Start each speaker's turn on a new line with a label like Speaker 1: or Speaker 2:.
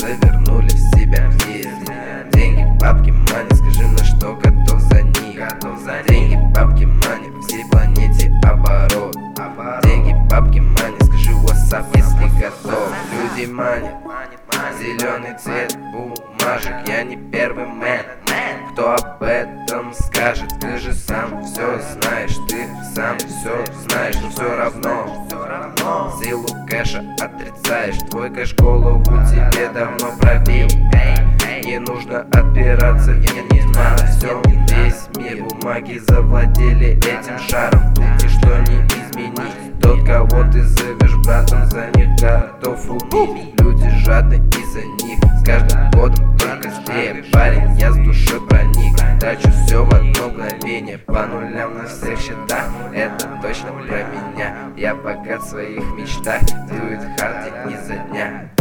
Speaker 1: завернули в себя жизнь. Деньги, бабки, мани, скажи, на что готов за них. Деньги, бабки, мани, по всей планете оборот. Деньги, бабки, мани, скажи what's up, если готов. Люди манят, зеленый цвет бумажек. Я не первый мэн, кто об этом скажет. Ты же сам все знаешь, ты сам все знаешь, но все равно силу кэша отрицаешь. Твой кэш голову тебе давно пробил. Не нужно отпираться, не на всем весь мир. Бумаги завладели этим шаром, ничто не изменить. Тот, кого ты зовешь братом, за них готов убить. Люди жадны из-за них, с каждым годом только злее. Парень, я с душой проник, трачу все в одно мгновение. По нулям на всех счетах, это точно про меня. Я богат в своих мечтах, дует хард изо дня.